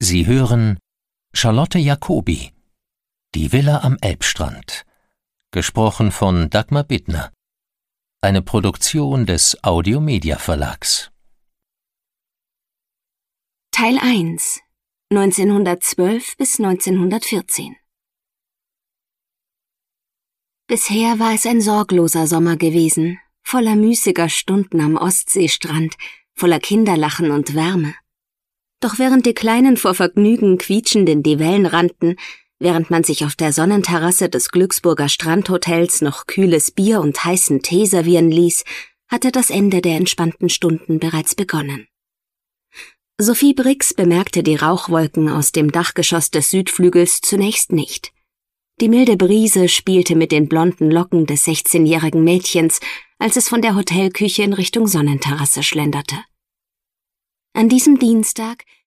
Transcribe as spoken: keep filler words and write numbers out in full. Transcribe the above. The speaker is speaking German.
Sie hören Charlotte Jacobi, Die Villa am Elbstrand, gesprochen von Dagmar Bittner, eine Produktion des Audio-Media Verlags. Teil eins, neunzehnhundertzwölf bis neunzehnhundertvierzehn. Bisher war es ein sorgloser Sommer gewesen, voller müßiger Stunden am Ostseestrand, voller Kinderlachen und Wärme. Doch während die Kleinen vor Vergnügen quietschend in die Wellen rannten, während man sich auf der Sonnenterrasse des Glücksburger Strandhotels noch kühles Bier und heißen Tee servieren ließ, hatte das Ende der entspannten Stunden bereits begonnen. Sophie Brix bemerkte die Rauchwolken aus dem Dachgeschoss des Südflügels zunächst nicht. Die milde Brise spielte mit den blonden Locken des sechzehnjährigen Mädchens, als es von der Hotelküche in Richtung Sonnenterrasse schlenderte. An diesem Dienstag,